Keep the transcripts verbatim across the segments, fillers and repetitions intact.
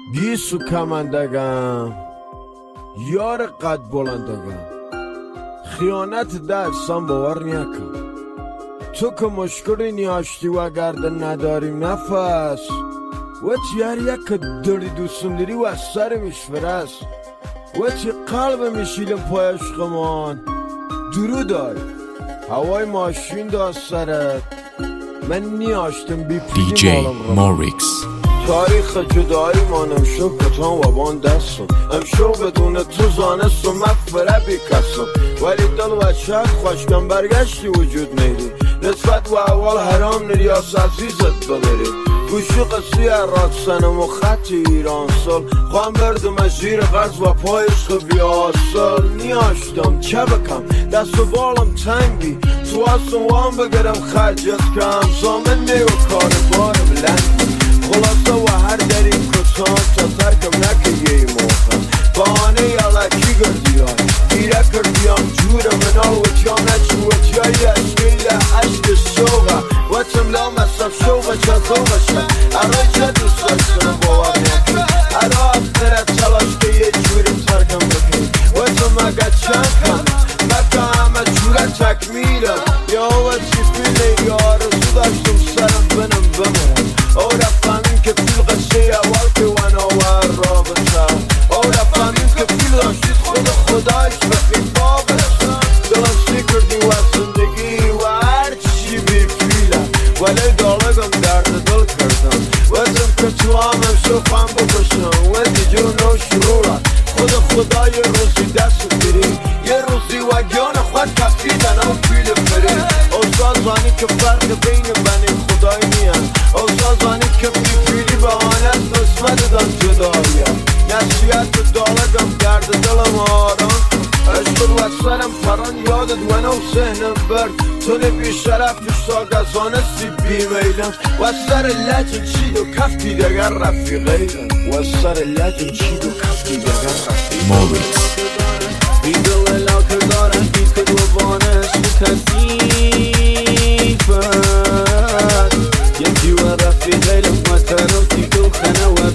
گیسو کمندگم یار قد بلندگم خیانت دستم باور نیکم تو که مشکلی نیاشتی و گرده نداری نفس و چی هر یک که داری دوستم داری و سر میشفرست و چی قلب میشیلم پای عشقمان درو داری هوای ماشین داست سرت من نیاشتم بی دی جی موریکس تاریخ جدایی مانم شو کتان و بان دستم امشو بدون تو زانستم مفره بی کسم ولی دل و چهت خوشکم برگشتی وجود نیدی نسبت و اول حرام نریاس عزیزت بمیری گوشو قصی راد سنم و خط ایران سال خوام بردم زیر غرز و پایش خبی آسال نیاشتم چه بکم دست و بالم تنگ بی تو اصلا وام بگرم خرجت کم زامن نیو کار بارم لند خلاصه و هر دری کتان تا ترکم نکه یه موقع بانه یالکی گردی های گیره کردیم جور منال و جانه چو جایی اشکیل عشق شوغه و تملا مصف شوغه جزوغه شد ارای چه دوست داشتنم باور نکن ارا افتره تلاش که یه جوری ترکم بکن و تو مگه چند کن مکه همه جوره تکمیلم یا و چیپیله یا آرزو داشتم سرم بنم بمرم او رفهمیم که فیل قصه اول که وناور رابطه او رفهمیم که فیل داشتید خود خدایش بخید بابستم دلم سی کردی و زندگی و هر چی بی فیله ولی دالگم درد دل کردم وزم که تو همم شفم بکشم و دیجور نو شروره خود خدای روزی دست بری یه روزی و گیان خود کفیدن او فیل فری او سازانی که فرق بین بنی خدای میان او سازانی که بی فیلی به آنت نسمت دان جدایه نصیحت دالگم درد دلم آران عشق و سرم پران یادت و نو سهنم برد تو نبی شرف ساگزانه سی بیمیلم و سر لجن چید و کف دیدگر رفیقیدم و سر لجن چید و کف دیدگر رفیقیدم موریکس این دو علاقه دارم دید که دوبانش کثیفت یکی و رفیقیلم و تروتی تو خنه و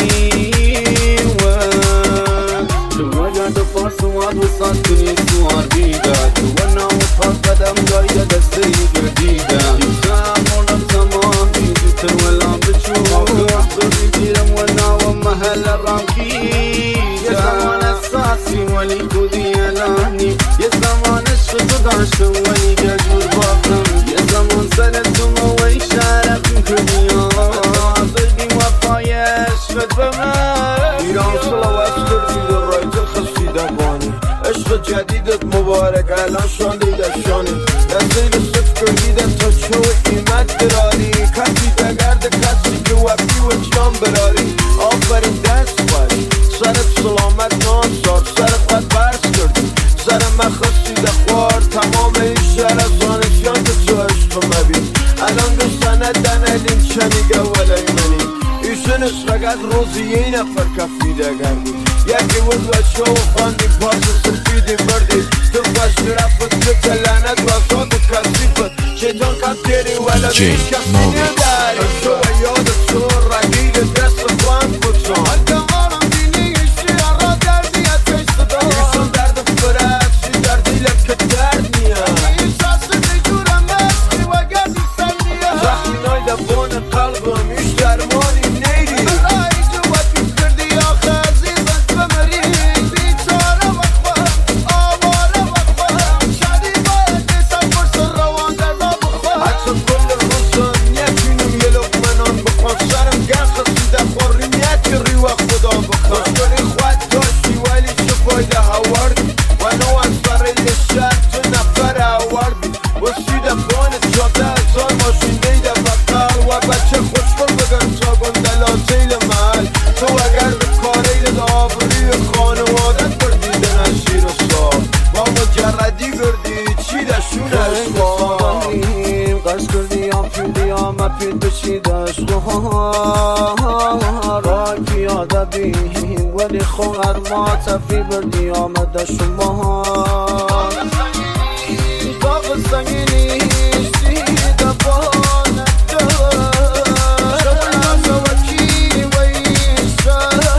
بیوت تو وجد فارسوات و ساز کنی سوار بیدد تو و نام پاک بدم دایده دسته ای گردیدم یکم مولم تمام دیدی تر ولام بچو آخر بگیرم و نام محل رامکی یه زمان اساسی ولی کودی الانی یه زمان عشق تو داشتم ولی گجور باقم یه زمان سر تو موی شرف میکنی بردی وفای عشقت به من ایران سلوات کردی در رای تو خسیده بانی عشق جدیدت مبارک الان شانده شانی دستیل صف کردیدن تا چو ایمت دراری کسی دگرد کسی که وفی و جان براری آفرین دست باش سرت سلامت نازار سرت قد برس کردی سر مخصیده خوار تمام این شهر از آنشان که تو عشق مبین الان دوستانه دنالین چنیگه ولی منی ایشون اشقاقت روزی یه نفر کفیده گردی یکی بود و شو خاندی پاس سفیدی بردی تو باشی رفت که کلانت و صوت کسیفت شیطان کم تیری ولی بیش کسی نداری شو یاد تو رگیل دست خوان کتان الدمارم دینی ایشی را دردی از کش صدا ایشون درد فرستی در دیلم که درد نیاد این شاست دیجورم بستی و گردی سر نیاد زخمی نای دبون قلبم ایش درمانی نیدی برای جوات بیت کردی آخه عزیزت بمری بیچاره وقفم آواره وقفم شدی باید نیستم فرس روان در ما بخوام حتی کل روزم یکینم یه لقمنان بخوام سرم گرد خسیده خوری نیتی ری و خدا بخوام دشتری خود داشتی ولی چه فایده هوردی و نو از برای شهر تو نفر هوردی و سیده بانت جاده هزار ماشین دیده بقل و بچه خوشگل بگن تا گندلا تیل محل تو اگر به کاریل دابری خانوادت بردیده نشیر و سال با مجردی گردی چی دشون اشوار قرص کردی هم پیدی هم اپید بشید اشوار رای پیاده بیم ولی خوهر ما تفی بردی آمده شما داغ سنگینیش دیده بانت دار شب نازه و کی و ایشه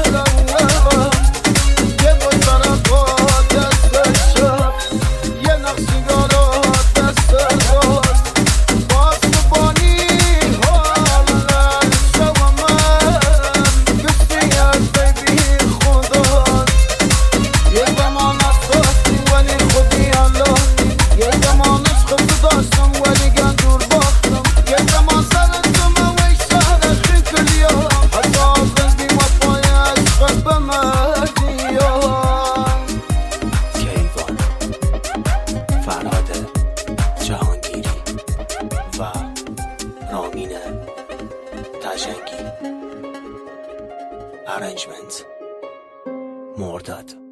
arrangement. مرداد